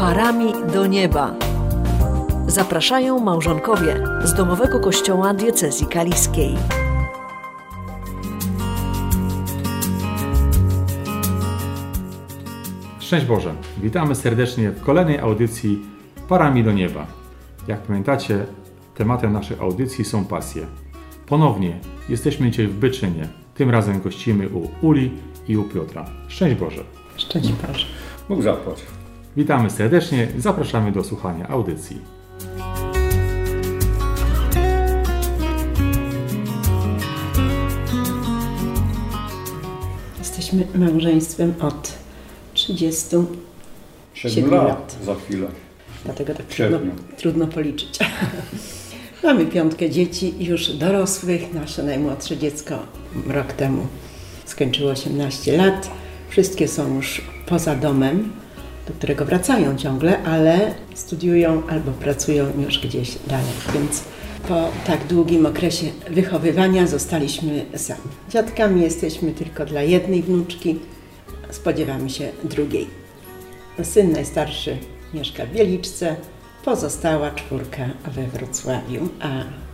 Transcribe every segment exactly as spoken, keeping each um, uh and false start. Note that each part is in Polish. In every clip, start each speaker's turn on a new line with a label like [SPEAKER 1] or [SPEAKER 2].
[SPEAKER 1] Parami do nieba. Zapraszają małżonkowie z Domowego Kościoła Diecezji Kaliskiej.
[SPEAKER 2] Szczęść Boże! Witamy serdecznie w kolejnej audycji Parami do nieba. Jak pamiętacie, tematem naszej audycji są pasje. Ponownie jesteśmy dzisiaj w Byczynie. Tym razem gościmy u Uli i u Piotra. Szczęść Boże!
[SPEAKER 3] Szczęść Boże!
[SPEAKER 4] Bóg zapłać!
[SPEAKER 2] Witamy serdecznie, zapraszamy do słuchania audycji.
[SPEAKER 3] Jesteśmy małżeństwem od trzydziestu siedmiu
[SPEAKER 4] lat,
[SPEAKER 3] lat.
[SPEAKER 4] Za chwilę.
[SPEAKER 3] Dlatego tak trudno, trudno policzyć. Mamy piątkę dzieci, już dorosłych. Nasze najmłodsze dziecko rok temu skończyło osiemnaście lat. Wszystkie są już poza domem, do którego wracają ciągle, ale studiują albo pracują już gdzieś dalej. Więc po tak długim okresie wychowywania zostaliśmy sami. Dziadkami jesteśmy tylko dla jednej wnuczki. Spodziewamy się drugiej. Syn najstarszy mieszka w Wieliczce, pozostała czwórka we Wrocławiu, a...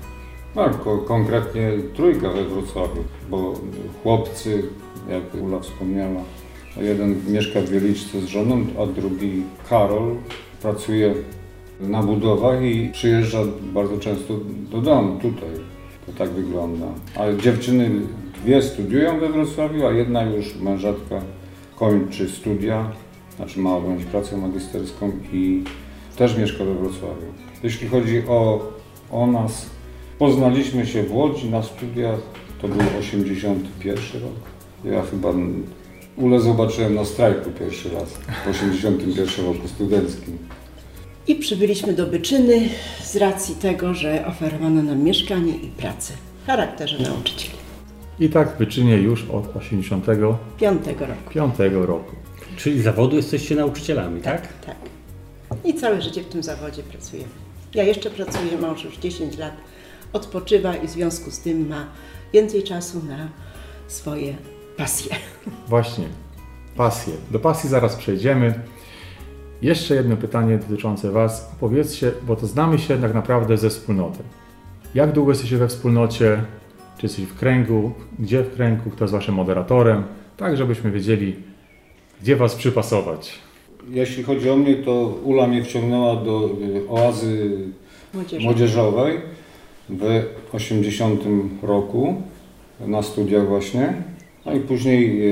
[SPEAKER 4] No, ko- konkretnie trójka we Wrocławiu, bo chłopcy, jak Ula wspomniała, jeden mieszka w Wieliczce z żoną, a drugi, Karol, pracuje na budowach i przyjeżdża bardzo często do domu, tutaj. To tak wygląda. A dziewczyny dwie studiują we Wrocławiu, a jedna już, mężatka, kończy studia, znaczy ma objąć pracę magisterską i też mieszka we Wrocławiu. Jeśli chodzi o, o nas, poznaliśmy się w Łodzi na studiach, to był osiemdziesiąty pierwszy rok. Ja chyba Ulę zobaczyłem na strajku pierwszy raz, w osiemdziesiątym pierwszym roku studenckim.
[SPEAKER 3] I przybyliśmy do Byczyny z racji tego, że oferowano nam mieszkanie i pracę w charakterze nauczycieli.
[SPEAKER 2] I tak w Byczynie już od osiemdziesiątego
[SPEAKER 3] Piątego roku.
[SPEAKER 2] piątego roku.
[SPEAKER 5] Czyli z zawodu jesteście nauczycielami, tak?
[SPEAKER 3] Tak, tak. I całe życie w tym zawodzie pracujemy. Ja jeszcze pracuję, mąż już dziesięć lat odpoczywa i w związku z tym ma więcej czasu na swoje pasje.
[SPEAKER 2] Właśnie, pasje. Do pasji zaraz przejdziemy. Jeszcze jedno pytanie dotyczące Was. Powiedzcie, bo to znamy się tak naprawdę ze wspólnoty. Jak długo jesteście we wspólnocie? Czy jesteś w kręgu? Gdzie w kręgu? Kto jest Waszym moderatorem? Tak, żebyśmy wiedzieli, gdzie Was przypasować.
[SPEAKER 4] Jeśli chodzi o mnie, to Ula mnie wciągnęła do oazy
[SPEAKER 3] Młodzieży.
[SPEAKER 4] młodzieżowej w osiemdziesiątym roku na studiach właśnie. No i później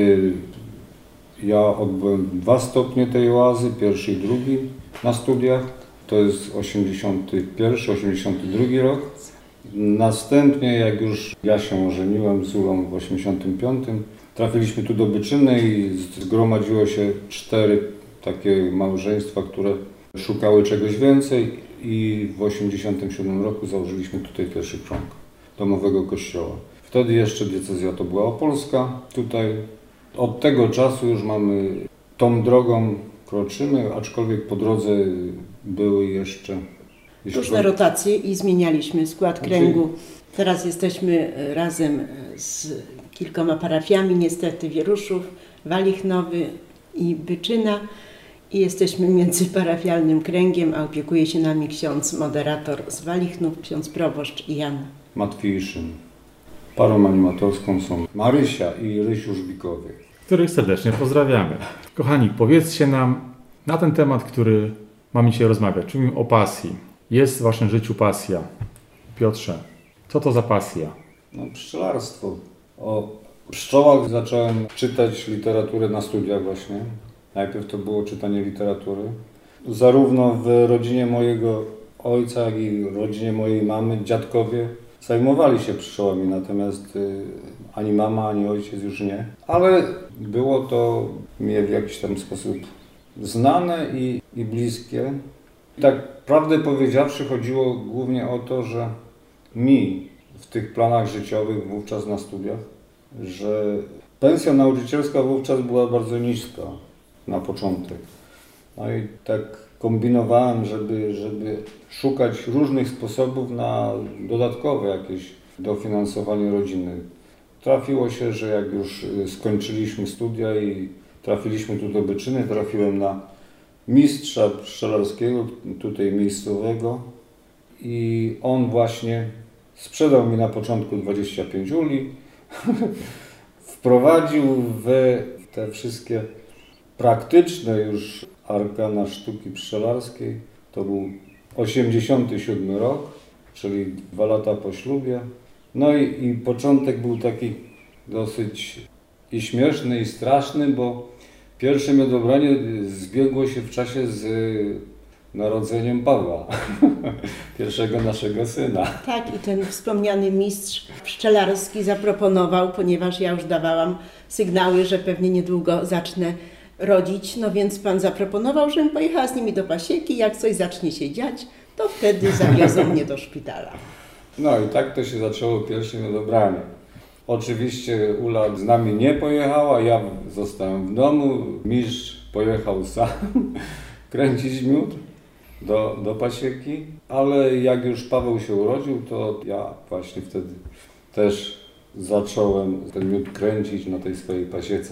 [SPEAKER 4] ja odbyłem dwa stopnie tej oazy, pierwszy i drugi na studiach. To jest osiemdziesiąty pierwszy, osiemdziesiąty drugi rok. Następnie, jak już ja się ożeniłem z Ulą w osiemdziesiątym piątym, trafiliśmy tu do Byczyny i zgromadziło się cztery takie małżeństwa, które szukały czegoś więcej i w osiemdziesiątym siódmym roku założyliśmy tutaj pierwszy krąg Domowego Kościoła. Wtedy jeszcze diecezja to była opolska. Tutaj od tego czasu już mamy tą drogą kroczymy, aczkolwiek po drodze były jeszcze...
[SPEAKER 3] Różne rotacje i zmienialiśmy skład kręgu. Teraz jesteśmy razem z kilkoma parafiami, niestety Wieruszów, Walich Nowy i Byczyna. I jesteśmy międzyparafialnym kręgiem, a opiekuje się nami ksiądz moderator z Walichnów, ksiądz proboszcz i Jan
[SPEAKER 4] Matwiejszyn. Parą animatorską są Marysia i Rysiu Żbikowie,
[SPEAKER 2] których serdecznie pozdrawiamy. Kochani, powiedzcie nam na ten temat, który mamy dzisiaj rozmawiać, czyli o pasji. Jest w Waszym życiu pasja. Piotrze, co to za pasja?
[SPEAKER 4] No, pszczelarstwo. O pszczołach zacząłem czytać literaturę na studiach właśnie. Najpierw to było czytanie literatury. Zarówno w rodzinie mojego ojca, jak i w rodzinie mojej mamy, dziadkowie zajmowali się pszczołami, natomiast y, ani mama, ani ojciec już nie. Ale było to mi w jakiś tam sposób znane i, i bliskie. I tak prawdę powiedziawszy, chodziło głównie o to, że mi w tych planach życiowych wówczas na studiach, że pensja nauczycielska wówczas była bardzo niska na początek. No i tak kombinowałem, żeby, żeby szukać różnych sposobów na dodatkowe jakieś dofinansowanie rodziny. Trafiło się, że jak już skończyliśmy studia i trafiliśmy tu do Byczyny, trafiłem na mistrza pszczelarskiego, tutaj miejscowego, i on właśnie sprzedał mi na początku dwadzieścia pięć uli, wprowadził w te wszystkie praktyczne już arkana sztuki pszczelarskiej. To był osiemdziesiąty siódmy rok, czyli dwa lata po ślubie. No i, i początek był taki dosyć i śmieszny, i straszny, bo pierwsze mi odebranie zbiegło się w czasie z narodzeniem Pawła, pierwszego naszego syna.
[SPEAKER 3] Tak, i ten wspomniany mistrz pszczelarski zaproponował, ponieważ ja już dawałam sygnały, że pewnie niedługo zacznę rodzić, no więc pan zaproponował, żebym pojechała z nimi do pasieki, jak coś zacznie się dziać, to wtedy zawiozą mnie do szpitala.
[SPEAKER 4] No i tak to się zaczęło pierwsze odebranie. Oczywiście Ula z nami nie pojechała, ja zostałem w domu, mistrz pojechał sam kręcić miód do, do pasieki, ale jak już Paweł się urodził, to ja właśnie wtedy też zacząłem ten miód kręcić na tej swojej pasiece.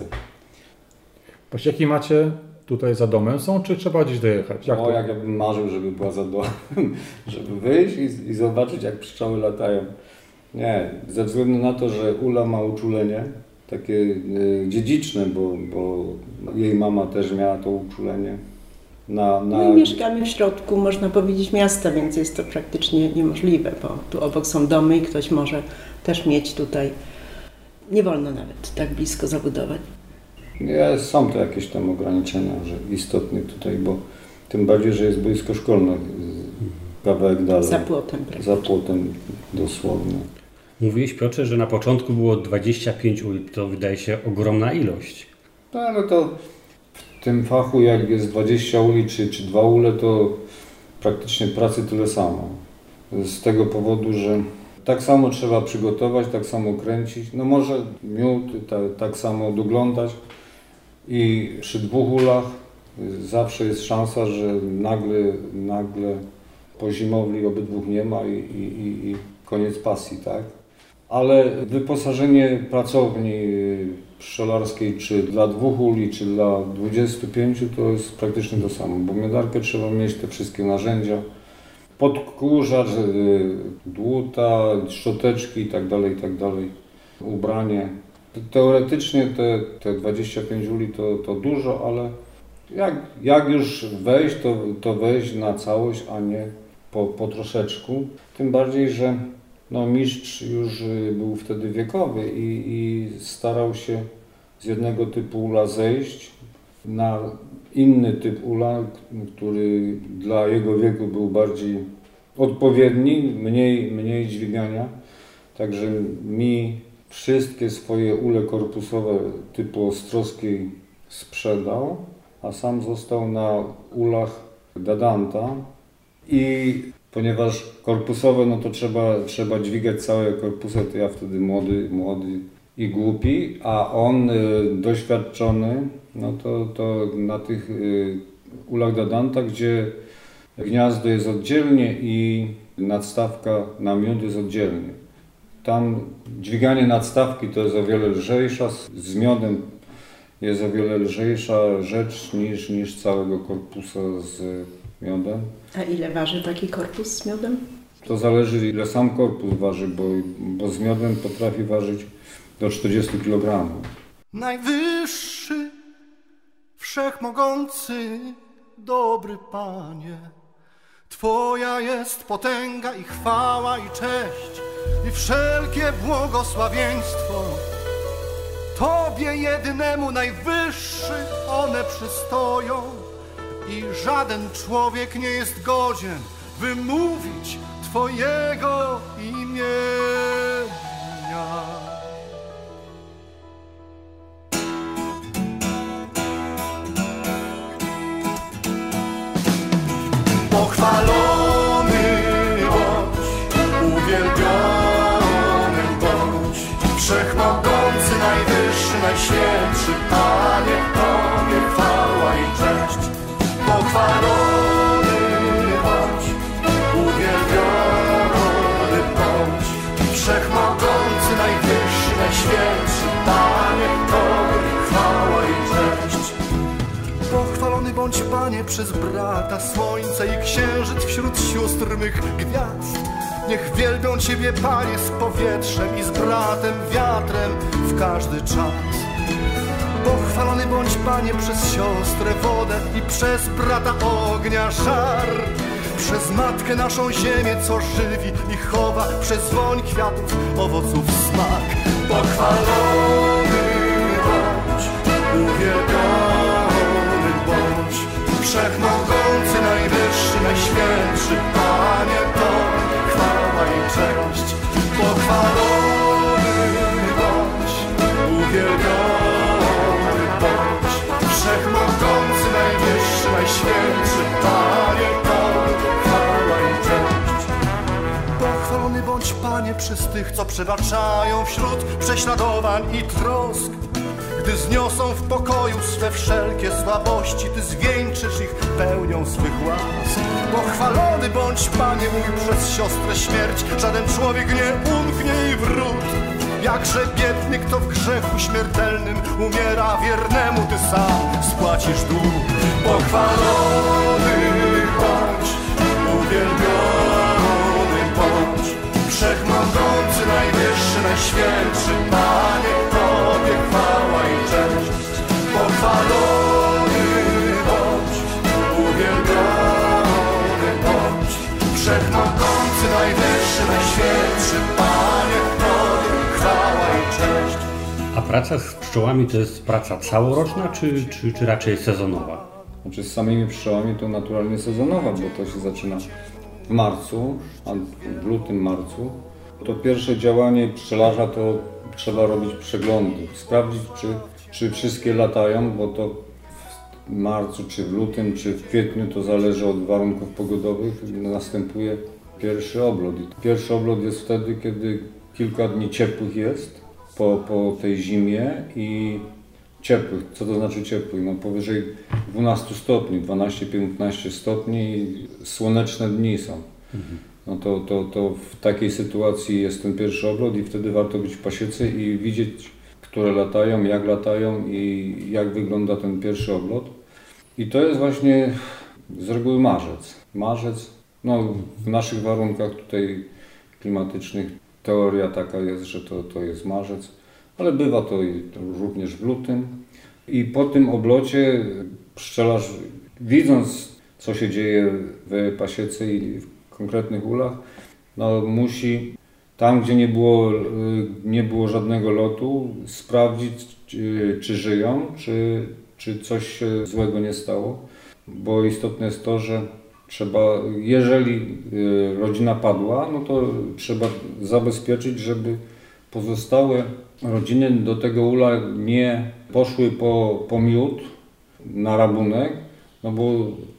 [SPEAKER 2] Pasieki macie tutaj za domem są, czy trzeba gdzieś dojechać? Jak
[SPEAKER 4] no,
[SPEAKER 2] to?
[SPEAKER 4] jak ja bym marzył, żeby była za domem, żeby wyjść i, i zobaczyć, jak pszczoły latają. Nie, ze względu na to, że Ula ma uczulenie, takie y, dziedziczne, bo, bo jej mama też miała to uczulenie. Na, na...
[SPEAKER 3] No i mieszkamy w środku, można powiedzieć, miasta, więc jest to praktycznie niemożliwe, bo tu obok są domy i ktoś może też mieć tutaj. Nie wolno nawet tak blisko zabudować.
[SPEAKER 4] Nie, są to jakieś tam ograniczenia, że istotne tutaj, bo tym bardziej, że jest boisko szkolne kawałek dalej.
[SPEAKER 3] Za płotem. Praktycznie.
[SPEAKER 4] Za płotem dosłownie.
[SPEAKER 5] Mówiłeś, Piotrze, że na początku było dwadzieścia pięć uli, to wydaje się ogromna ilość.
[SPEAKER 4] No ale to w tym fachu, jak jest dwadzieścia uli czy, czy dwa ule, to praktycznie pracy tyle samo. Z tego powodu, że tak samo trzeba przygotować, tak samo kręcić. No może miód ta, tak samo doglądać i przy dwóch ulach zawsze jest szansa, że nagle, nagle po zimowli obydwóch nie ma i, i, i koniec pasji, tak? Ale wyposażenie pracowni pszczelarskiej czy dla dwóch uli, czy dla dwudziestu pięciu to jest praktycznie to samo, bo miodarkę trzeba mieć te wszystkie narzędzia, podkurzacz, dłuta, szczoteczki i tak dalej, i tak dalej, ubranie. Teoretycznie te, te dwadzieścia pięć uli to, to dużo, ale jak, jak już wejść, to, to wejść na całość, a nie po, po troszeczku. Tym bardziej, że no, mistrz już był wtedy wiekowy i, i starał się z jednego typu ula zejść na inny typ ula, który dla jego wieku był bardziej odpowiedni, mniej, mniej dźwigania. Także mi wszystkie swoje ule korpusowe typu ostrowskiej sprzedał, a sam został na ulach Dadanta. I ponieważ korpusowe, no to trzeba, trzeba dźwigać całe korpusy, to ja wtedy młody, młody i głupi, a on y, doświadczony, no to, to na tych y, ulach Dadanta, gdzie gniazdo jest oddzielnie i nadstawka na miód jest oddzielnie. Tam dźwiganie nadstawki to jest o wiele lżejsza, z, z miodem jest o wiele lżejsza rzecz niż, niż całego korpusa z miodem.
[SPEAKER 3] A ile waży taki korpus z miodem?
[SPEAKER 4] To zależy, ile sam korpus waży, bo, bo z miodem potrafi ważyć do czterdziestu kilogramów.
[SPEAKER 6] Najwyższy, wszechmogący, dobry Panie, Twoja jest potęga i chwała i cześć i wszelkie błogosławieństwo. Tobie jednemu najwyższy one przystoją i żaden człowiek nie jest godzien wymówić Twojego imienia. Pochwalony bądź, uwielbiony bądź, wszechmogący, najwyższy, najświętszy Panie, Tobie chwała i cześć. Pochwalony bądź, uwielbiony bądź, wszechmogący, najwyższy, najświętszy Panie, Tobie chwała i cześć. Pochwalony bądź Panie przez brata, słońce i księżyc wśród sióstr mych gwiazd. Niech wielbią Ciebie, Panie, z powietrzem i z bratem, wiatrem w każdy czas. Pochwalony bądź, Panie, przez siostrę wodę i przez brata ognia żar. Przez matkę naszą ziemię, co żywi i chowa, przez woń kwiatów, owoców smak. Pochwalony bądź, uwielbiony bądź, wszechmogący, najwyższy, najświętszy Panie, to chwała i cześć. Pochwalony bądź, uwielbiony bądź, wszechmogący, najwyższy, najświętszy Panie, to chwała i cześć. Pochwalony bądź, Panie, przez tych, co przebaczają wśród prześladowań i trosk. Gdy zniosą w pokoju swe wszelkie słabości, Ty zwieńczysz ich pełnią swych łask. Pochwalony bądź, Panie mój, przez siostrę śmierć, żaden człowiek nie umknie jej wrót. Jakże biedny, kto w grzechu śmiertelnym umiera, wiernemu Ty sam spłacisz dług. Pochwalony bądź, uwielbiony bądź, wszechmogący, najwyższy, najświętszy Panie, Tobie chwała i cześć. Pochwalony bądź, uwielbiony bądź, wszechmogący, najwyższy, najświętszy Panie, Tobie chwała i cześć.
[SPEAKER 5] A praca z pszczołami to jest praca całoroczna, czy, czy, czy raczej sezonowa?
[SPEAKER 4] Znaczy z samymi pszczołami to naturalnie sezonowa, bo to się zaczyna w marcu, a w lutym, marcu. To pierwsze działanie pszczelarza to trzeba robić przeglądy, sprawdzić, czy, czy wszystkie latają, bo to w marcu, czy w lutym, czy w kwietniu, to zależy od warunków pogodowych, następuje pierwszy oblot. Pierwszy oblot jest wtedy, kiedy kilka dni ciepłych jest po, po tej zimie i ciepłych. Co to znaczy ciepłych? No powyżej dwunastu stopni, dwanaście piętnaście stopni i słoneczne dni są. Mhm. No to, to, to w takiej sytuacji jest ten pierwszy oblot i wtedy warto być w pasiece i widzieć, które latają, jak latają i jak wygląda ten pierwszy oblot. I to jest właśnie z reguły marzec. Marzec, no w naszych warunkach tutaj klimatycznych teoria taka jest, że to, to jest marzec, ale bywa to również w lutym. I po tym oblocie pszczelarz, widząc, co się dzieje w pasiece i w konkretnych ulach, no musi tam, gdzie nie było, nie było żadnego lotu, sprawdzić, czy, czy żyją, czy, czy coś się złego nie stało, bo istotne jest to, że trzeba, jeżeli rodzina padła, no to trzeba zabezpieczyć, żeby pozostałe rodziny do tego ula nie poszły po, po miód na rabunek, no bo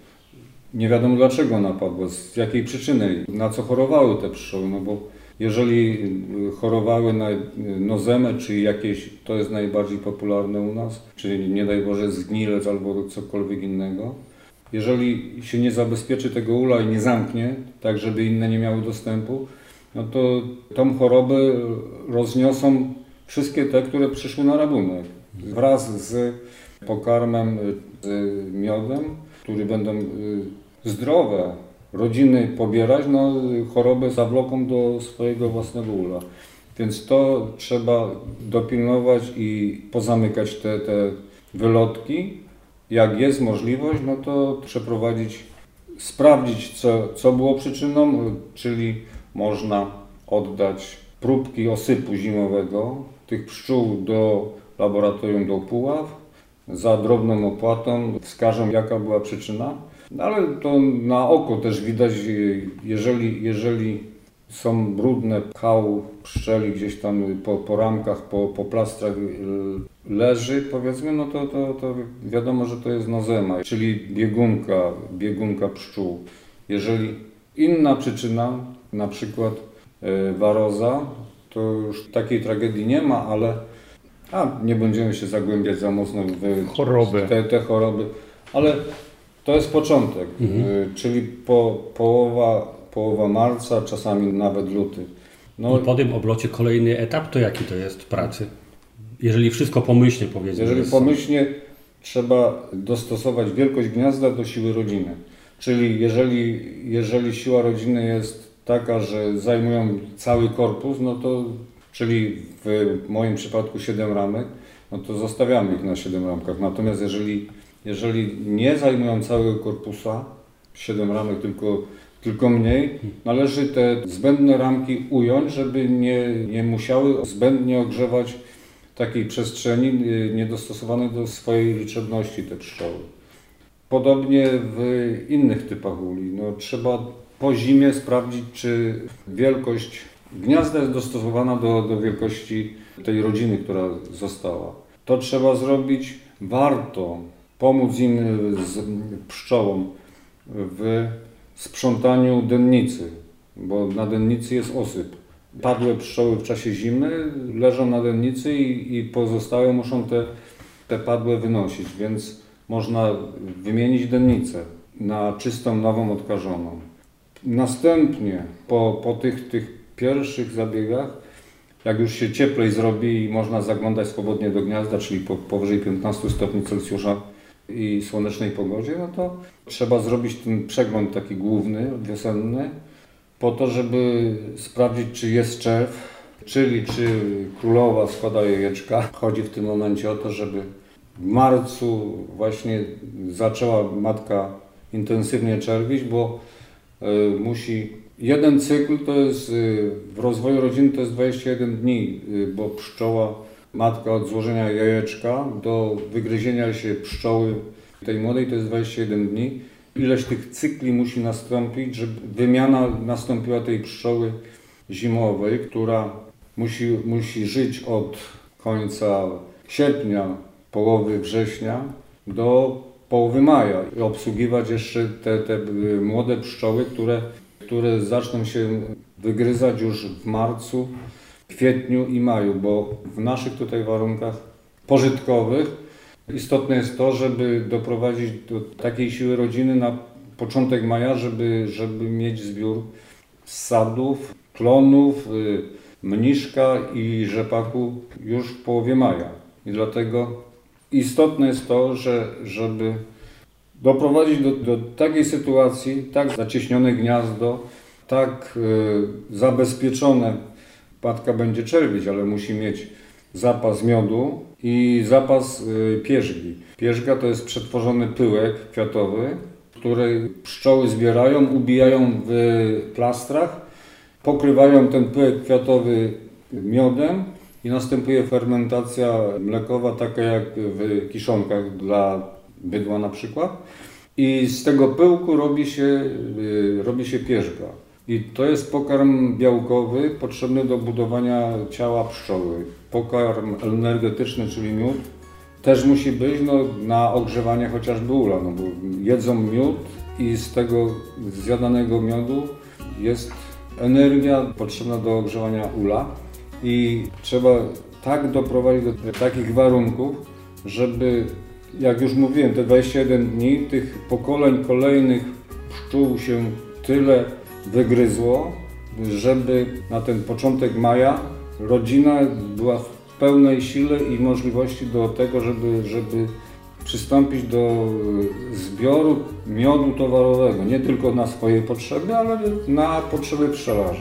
[SPEAKER 4] nie wiadomo dlaczego ona padła, z jakiej przyczyny, na co chorowały te pszczoły, no bo jeżeli chorowały na nozemę, czy jakieś, to jest najbardziej popularne u nas, czyli nie daj Boże zgnilec albo cokolwiek innego. Jeżeli się nie zabezpieczy tego ula i nie zamknie, tak żeby inne nie miały dostępu, no to tą chorobę rozniosą wszystkie te, które przyszły na rabunek. Wraz z pokarmem, z miodem, który będą zdrowe rodziny pobierać, no chorobę zawloką do swojego własnego ula. Więc to trzeba dopilnować i pozamykać te, te wylotki. Jak jest możliwość, no to przeprowadzić, sprawdzić co, co było przyczyną, czyli można oddać próbki osypu zimowego tych pszczół do laboratorium do Puław. Za drobną opłatą wskażą, jaka była przyczyna. Ale to na oko też widać, jeżeli, jeżeli są brudne pchał pszczeli gdzieś tam po, po ramkach, po, po plastrach leży, powiedzmy, no to, to, to wiadomo, że to jest nozema, czyli biegunka, biegunka pszczół. Jeżeli inna przyczyna, na przykład waroza, to już takiej tragedii nie ma, ale a nie będziemy się zagłębiać za mocno w
[SPEAKER 2] choroby.
[SPEAKER 4] Te, te choroby, ale to jest początek, mhm. czyli po, połowa, połowa marca, czasami nawet luty.
[SPEAKER 5] No, i po tym oblocie kolejny etap, to jaki to jest pracy? Jeżeli wszystko pomyślnie powiedzmy.
[SPEAKER 4] Jeżeli
[SPEAKER 5] jest...
[SPEAKER 4] pomyślnie, trzeba dostosować wielkość gniazda do siły rodziny. Czyli jeżeli, jeżeli siła rodziny jest taka, że zajmują cały korpus, no to, czyli w moim przypadku siedem ramek, no to zostawiamy ich na siedem ramkach. Natomiast jeżeli, jeżeli nie zajmują całego korpusa, siedem ramek, tylko, tylko mniej, należy te zbędne ramki ująć, żeby nie, nie musiały zbędnie ogrzewać takiej przestrzeni niedostosowanej do swojej liczebności te pszczoły. Podobnie w innych typach uli. No, trzeba po zimie sprawdzić, czy wielkość gniazda jest dostosowana do, do wielkości tej rodziny, która została. To trzeba zrobić. Warto pomóc im, z pszczołom, w sprzątaniu dennicy, bo na dennicy jest osyp. Padłe pszczoły w czasie zimy leżą na dennicy i, i pozostałe muszą te, te padłe wynosić, więc można wymienić dennicę na czystą, nową, odkażoną. Następnie po, po tych, tych pierwszych zabiegach, jak już się cieplej zrobi i można zaglądać swobodnie do gniazda, czyli po, powyżej piętnastu stopni Celsjusza i słonecznej pogodzie, no to trzeba zrobić ten przegląd taki główny, wiosenny, po to, żeby sprawdzić, czy jest czerw, czyli czy królowa składa jajeczka. Chodzi w tym momencie o to, żeby w marcu właśnie zaczęła matka intensywnie czerwić, bo y, musi... Jeden cykl to jest, y, w rozwoju rodziny to jest dwadzieścia jeden dni, y, bo pszczoła, matka od złożenia jajeczka do wygryzienia się pszczoły tej młodej to jest dwadzieścia jeden dni. Ileś tych cykli musi nastąpić, żeby wymiana nastąpiła tej pszczoły zimowej, która musi, musi żyć od końca sierpnia, połowy września do połowy maja i obsługiwać jeszcze te, te młode pszczoły, które, które zaczną się wygryzać już w marcu, kwietniu i maju, bo w naszych tutaj warunkach pożytkowych istotne jest to, żeby doprowadzić do takiej siły rodziny na początek maja, żeby, żeby mieć zbiór ssadów, klonów, mniszka i rzepaku już w połowie maja. I dlatego istotne jest to, że żeby doprowadzić do, do takiej sytuacji, tak zacieśnione gniazdo, tak y, zabezpieczone, matka będzie czerwić, ale musi mieć zapas miodu i zapas y, pierzgi. Pierzga to jest przetworzony pyłek kwiatowy, który pszczoły zbierają, ubijają w plastrach, pokrywają ten pyłek kwiatowy miodem i następuje fermentacja mlekowa, taka jak w kiszonkach dla bydła na przykład. I z tego pyłku robi się, y, robi się pierzga. I to jest pokarm białkowy potrzebny do budowania ciała pszczoły. Pokarm energetyczny, czyli miód, też musi być no, na ogrzewanie chociażby ula, no bo jedzą miód i z tego zjadanego miodu jest energia potrzebna do ogrzewania ula. I trzeba tak doprowadzić do takich warunków, żeby, jak już mówiłem, te dwadzieścia jeden dni tych pokoleń kolejnych pszczół się tyle wygryzło, żeby na ten początek maja rodzina była w pełnej sile i możliwości do tego, żeby, żeby przystąpić do zbioru miodu towarowego, nie tylko na swoje potrzeby, ale na potrzeby pszczelarza.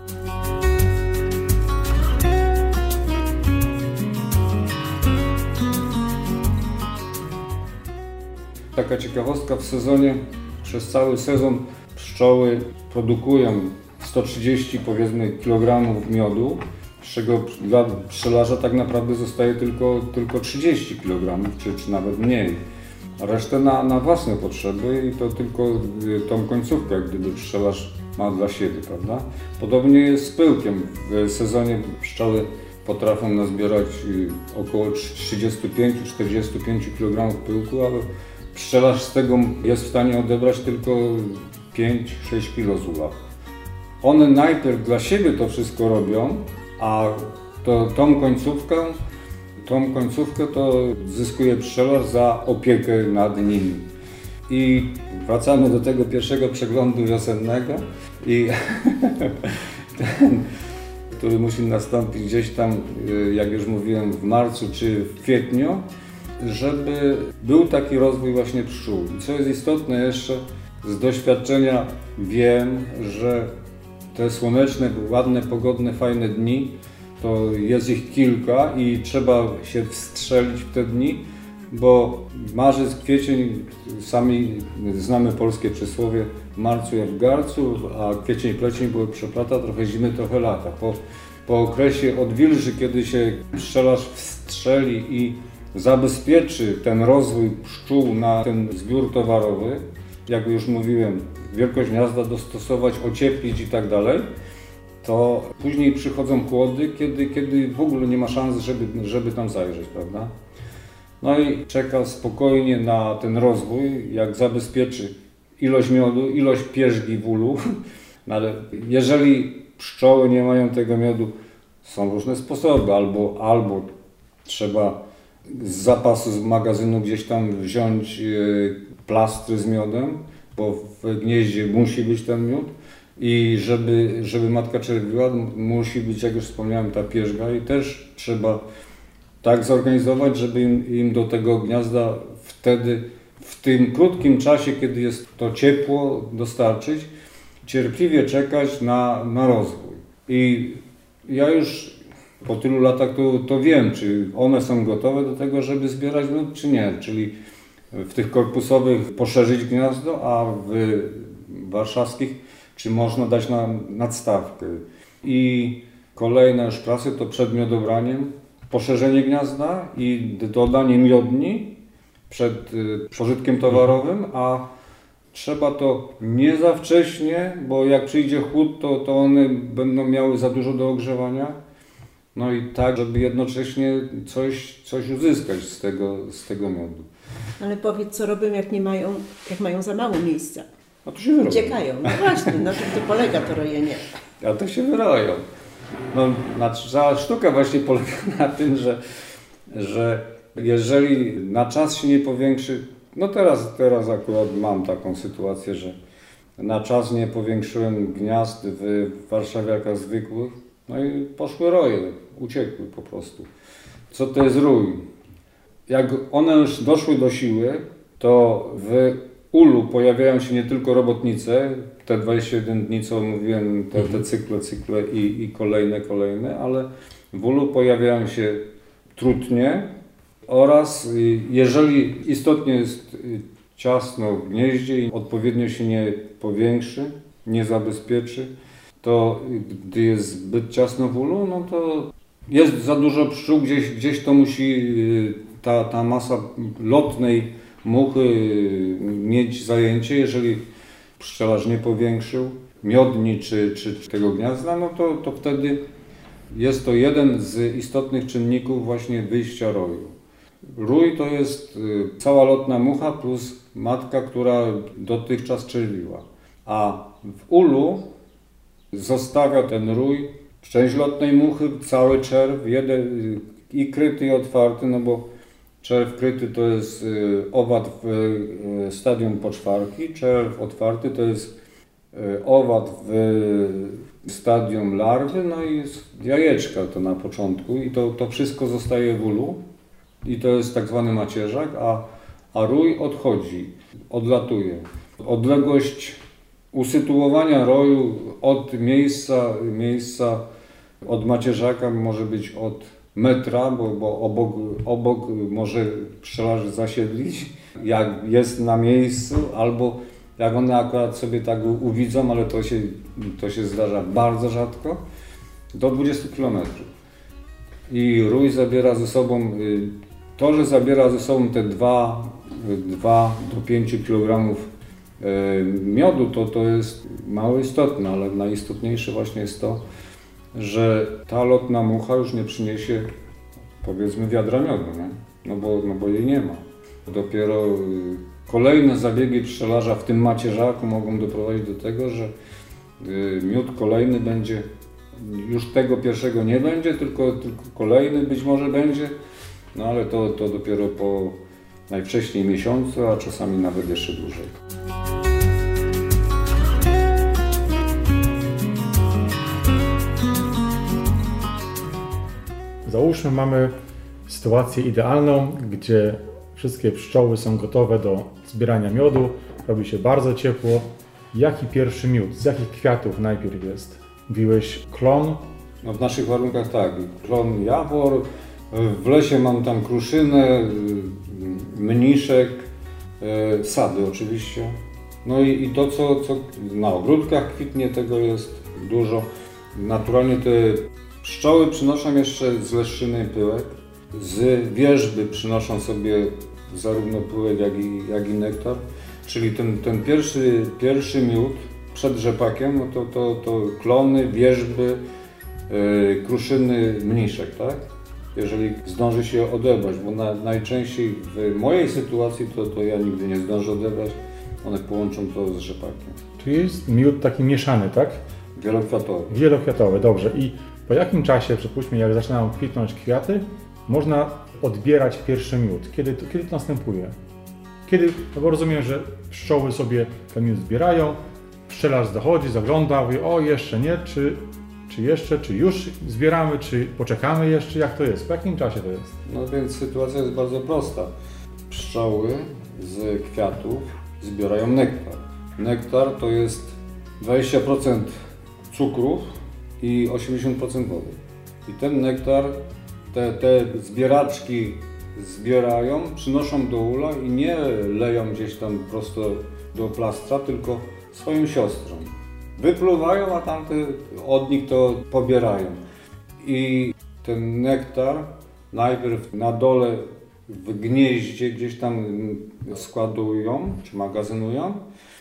[SPEAKER 4] Taka ciekawostka, w sezonie, przez cały sezon pszczoły produkują sto trzydzieści powiedzmy kilogramów miodu, z czego dla pszczelarza tak naprawdę zostaje tylko, tylko trzydzieści kilogramów, czy, czy nawet mniej. A resztę na, na własne potrzeby i to tylko tą końcówkę, jak gdyby pszczelarz ma dla siebie, prawda? Podobnie jest z pyłkiem. W sezonie pszczoły potrafią nazbierać około trzydzieści pięć do czterdziestu pięciu kilogramów pyłku, ale pszczelarz z tego jest w stanie odebrać tylko pięć do sześciu kilo z ula. One najpierw dla siebie to wszystko robią, a to, tą końcówkę, tą końcówkę to zyskuje pszczelarz za opiekę nad nimi. I wracamy do tego pierwszego przeglądu wiosennego i ten, który musi nastąpić gdzieś tam, jak już mówiłem, w marcu czy w kwietniu. żeby był taki rozwój właśnie pszczół. I co jest istotne jeszcze, z doświadczenia wiem, że te słoneczne, ładne, pogodne, fajne dni, to jest ich kilka i trzeba się wstrzelić w te dni, bo marzec, kwiecień, sami znamy polskie przysłowie, w marcu jak w garcu, a kwiecień, plecień były przeplata, trochę zimy, trochę lata. Po, po okresie odwilży, kiedy się pszczelarz wstrzeli i zabezpieczy ten rozwój pszczół na ten zbiór towarowy, jak już mówiłem, wielkość gniazda dostosować, ocieplić i tak dalej, to później przychodzą chłody, kiedy, kiedy w ogóle nie ma szans, żeby, żeby tam zajrzeć, prawda? No i czeka spokojnie na ten rozwój, jak zabezpieczy ilość miodu, ilość pierzgi w ulu, no ale jeżeli pszczoły nie mają tego miodu, są różne sposoby, albo, albo trzeba z zapasu, z magazynu gdzieś tam wziąć plastry z miodem, bo w gnieździe musi być ten miód i żeby, żeby matka czerwiła, musi być, jak już wspomniałem, ta pierzga i też trzeba tak zorganizować, żeby im, im do tego gniazda wtedy, w tym krótkim czasie, kiedy jest to ciepło, dostarczyć, cierpliwie czekać na, na rozwój. I ja już po tylu latach to, to wiem, czy one są gotowe do tego, żeby zbierać miód, czy nie. Czyli w tych korpusowych poszerzyć gniazdo, a w warszawskich czy można dać na nadstawkę. I kolejne już prasy to przed miodobraniem poszerzenie gniazda i dodanie miodni przed pożytkiem towarowym, a trzeba to nie za wcześnie, bo jak przyjdzie chłód, to, to one będą miały za dużo do ogrzewania. No i tak, żeby jednocześnie coś, coś uzyskać z tego, z tego miodu.
[SPEAKER 3] Ale powiedz, co robią, jak nie mają, jak mają za mało miejsca?
[SPEAKER 4] A to się wyroją.
[SPEAKER 3] Uciekają. No właśnie, na czym to polega to rojenie?
[SPEAKER 4] A to się wyroją. No, cała sztuka właśnie polega na tym, że, że jeżeli na czas się nie powiększy, no teraz, teraz akurat mam taką sytuację, że na czas nie powiększyłem gniazd w warszawiakach zwykłych, no i poszły roje, uciekły po prostu. Co to jest rój? Jak one już doszły do siły, to w ulu pojawiają się nie tylko robotnice, te dwadzieścia jeden dni, co mówiłem, te, te cykle, cykle i, i kolejne, kolejne, ale w ulu pojawiają się trutnie oraz jeżeli istotnie jest ciasno w gnieździe i odpowiednio się nie powiększy, nie zabezpieczy, to gdy jest zbyt ciasno w ulu, no to jest za dużo pszczół, gdzieś, gdzieś to musi ta, ta masa lotnej muchy mieć zajęcie. Jeżeli pszczelarz nie powiększył miodni czy, czy, czy tego gniazda, no to, to wtedy jest to jeden z istotnych czynników właśnie wyjścia roju. Rój to jest cała lotna mucha plus matka, która dotychczas czerwiła. A w ulu zostawia ten rój, część lotnej muchy, cały czerw, jeden i kryty i otwarty, no bo czerw kryty to jest owad w stadium poczwarki, czerw otwarty to jest owad w stadium larwy, no i jajeczka to na początku i to, to wszystko zostaje w ulu i to jest tak zwany macierzak, a, a rój odchodzi, odlatuje. Odległość usytuowania roju od miejsca, miejsca od macierzaka może być od metra, bo, bo obok, obok może pszczelarz zasiedlić, jak jest na miejscu, albo jak one akurat sobie tak uwidzą, ale to się, to się zdarza bardzo rzadko, do dwudziestu kilometrów. I rój zabiera ze sobą, to, że zabiera ze sobą te dwa do pięciu kilogramów miodu, to, to jest mało istotne, ale najistotniejsze właśnie jest to, że ta lotna mucha już nie przyniesie, powiedzmy, wiadra miodu, nie? No, bo, no bo jej nie ma. Dopiero kolejne zabiegi pszczelarza w tym macierzaku mogą doprowadzić do tego, że miód kolejny będzie, już tego pierwszego nie będzie, tylko, tylko kolejny być może będzie, no ale to, to dopiero po najwcześniej miesiącu, a czasami nawet jeszcze dłużej.
[SPEAKER 2] Załóżmy, mamy sytuację idealną, gdzie wszystkie pszczoły są gotowe do zbierania miodu, robi się bardzo ciepło. Jaki pierwszy miód? Z jakich kwiatów najpierw jest? Mówiłeś klon?
[SPEAKER 4] No w naszych warunkach tak, klon jawor, w lesie mam tam kruszynę, mniszek, sady oczywiście. No i, i to, co, co na ogródkach kwitnie, tego jest dużo. Naturalnie te pszczoły przynoszą jeszcze z leszczyny pyłek, z wierzby przynoszą sobie zarówno pyłek, jak i, jak i nektar. Czyli ten, ten pierwszy, pierwszy miód przed rzepakiem, no to, to, to klony, wierzby, yy, kruszyny, mniszek, tak? Jeżeli zdąży się odebrać, bo na, najczęściej w mojej sytuacji to, to ja nigdy nie zdążę odebrać, one połączą to z rzepakiem.
[SPEAKER 2] Czyli jest miód taki mieszany, tak?
[SPEAKER 4] Wielokwiatowy.
[SPEAKER 2] Wielokwiatowy, dobrze. I po jakim czasie, przypuśćmy, jak zaczynają kwitnąć kwiaty, można odbierać pierwszy miód? Kiedy to, kiedy to następuje? Kiedy, no bo rozumiem, że pszczoły sobie ten miód zbierają, pszczelarz dochodzi, zagląda, mówi, o jeszcze nie, czy, czy jeszcze, czy już zbieramy, czy poczekamy jeszcze, jak to jest? Po jakim czasie to jest?
[SPEAKER 4] No więc sytuacja jest bardzo prosta. Pszczoły z kwiatów zbierają nektar. Nektar to jest dwadzieścia procent cukrów i osiemdziesiąt procent wody. I ten nektar, te, te zbieraczki zbierają, przynoszą do ula i nie leją gdzieś tam prosto do plastra, tylko swoim siostrom. Wypluwają, a tamte od nich to pobierają. I ten nektar najpierw na dole w gnieździe gdzieś tam składują, czy magazynują,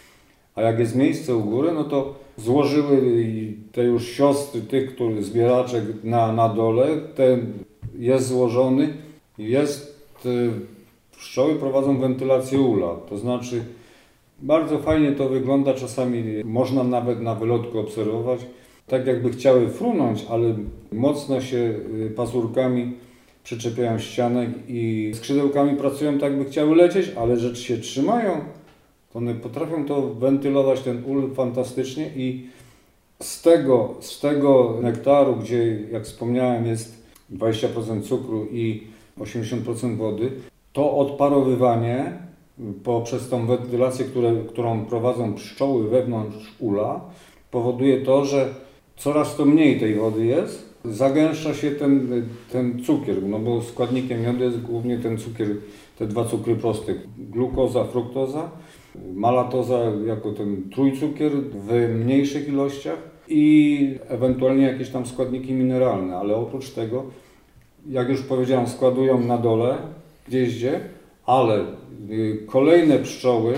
[SPEAKER 4] a jak jest miejsce u góry, no to złożyły te już siostry tych, których zbieraczek na, na dole, ten jest złożony, jest, pszczoły prowadzą wentylację ula, to znaczy bardzo fajnie to wygląda, czasami można nawet na wylotku obserwować, tak jakby chciały frunąć, ale mocno się pazurkami przyczepiają ścianek i skrzydełkami pracują tak, by chciały lecieć, ale rzecz się trzymają, to one potrafią to wentylować, ten ul fantastycznie i z tego, z tego nektaru, gdzie jak wspomniałem jest dwadzieścia procent cukru i osiemdziesiąt procent wody, to odparowywanie poprzez tą wentylację, które, którą prowadzą pszczoły wewnątrz ula, powoduje to, że coraz to mniej tej wody jest, zagęszcza się ten, ten cukier, no bo składnikiem miodu jest głównie ten cukier, te dwa cukry proste, glukoza, fruktoza, malatoza jako ten trójcukier w mniejszych ilościach i ewentualnie jakieś tam składniki mineralne, ale oprócz tego, jak już powiedziałem, składują na dole, gdzieździe, ale kolejne pszczoły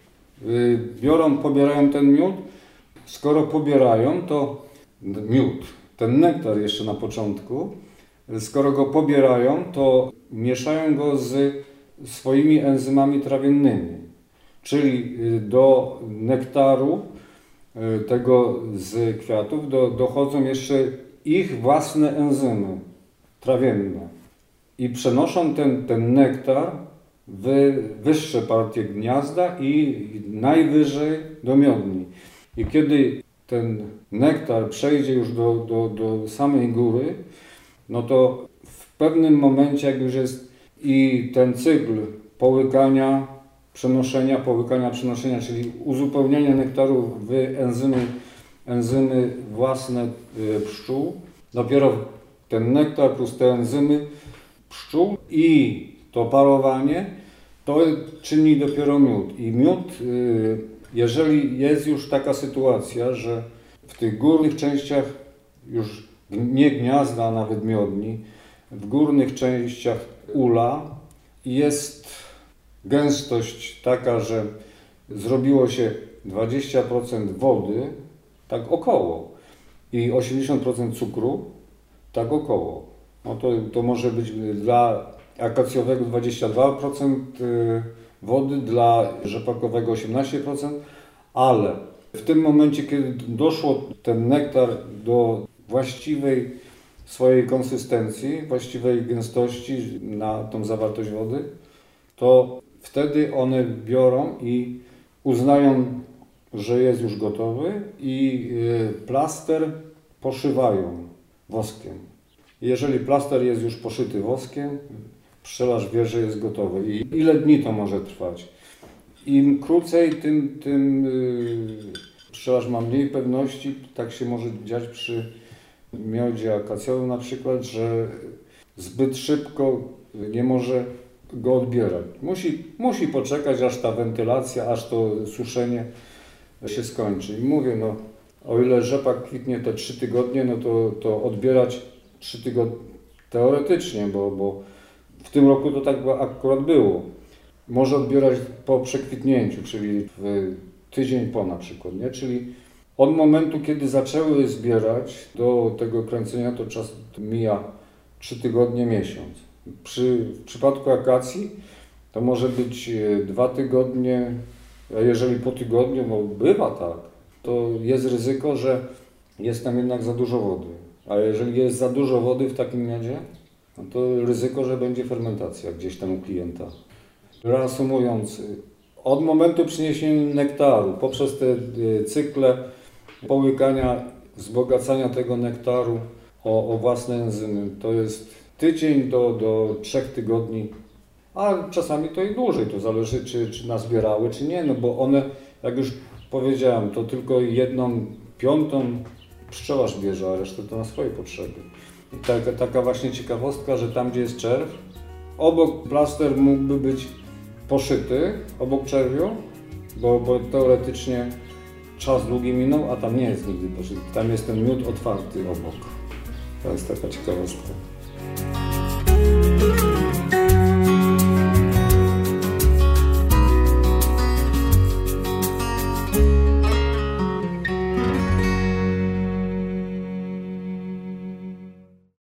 [SPEAKER 4] biorą, pobierają ten miód. Skoro pobierają, to miód, ten nektar jeszcze na początku, skoro go pobierają, to mieszają go z swoimi enzymami trawiennymi. Czyli do nektaru tego z kwiatów do, dochodzą jeszcze ich własne enzymy trawienne. I przenoszą ten, ten nektar w wyższe partie gniazda i najwyżej do miodni. I kiedy ten nektar przejdzie już do, do, do samej góry, no to w pewnym momencie, jak już jest i ten cykl połykania, przenoszenia, połykania, przenoszenia, czyli uzupełniania nektaru w enzymy, enzymy własne pszczół, dopiero ten nektar plus te enzymy pszczół i to parowanie, to czyni dopiero miód. I miód, jeżeli jest już taka sytuacja, że w tych górnych częściach już nie gniazda, a nawet miodni, w górnych częściach ula jest gęstość taka, że zrobiło się dwadzieścia procent wody, tak około, i osiemdziesiąt procent cukru, tak około. No to, to może być dla akacjowego dwadzieścia dwa procent wody, dla rzepakowego osiemnaście procent, ale w tym momencie, kiedy doszło ten nektar do właściwej swojej konsystencji, właściwej gęstości na tą zawartość wody, to wtedy one biorą i uznają, że jest już gotowy i plaster poszywają woskiem. Jeżeli plaster jest już poszyty woskiem, pszczelarz wie, że jest gotowy. I ile dni to może trwać? Im krócej, tym, tym yy, pszczelarz ma mniej pewności. Tak się może dziać przy miodzie akacjowym na przykład, że zbyt szybko nie może go odbierać. Musi, musi poczekać, aż ta wentylacja, aż to suszenie się skończy. I mówię, no, o ile rzepak kwitnie te trzy tygodnie, no to, to odbierać trzy tygodnie teoretycznie, bo, bo w tym roku to tak akurat było. Może odbierać po przekwitnięciu, czyli w tydzień po na przykład, nie? Czyli od momentu, kiedy zaczęły zbierać do tego kręcenia, to czas mija trzy tygodnie, miesiąc. Przy, w przypadku akacji to może być dwa tygodnie, a jeżeli po tygodniu, no bywa tak, to jest ryzyko, że jest tam jednak za dużo wody. A jeżeli jest za dużo wody w takim miodzie, no to ryzyko, że będzie fermentacja gdzieś tam u klienta. Reasumując, od momentu przyniesienia nektaru, poprzez te cykle połykania, wzbogacania tego nektaru o, o własne enzymy, to jest tydzień do, do trzech tygodni, a czasami to i dłużej, to zależy czy, czy nazbierały, czy nie, no bo one, jak już powiedziałem, to tylko jedną piątą pszczelarz bierze, a resztę to na swoje potrzeby. I taka, taka właśnie ciekawostka, że tam gdzie jest czerw, obok plaster mógłby być poszyty, obok czerwiu, bo, bo teoretycznie czas długi minął, a tam nie jest nigdy poszyty. Tam jest ten miód otwarty obok. To jest taka ciekawostka.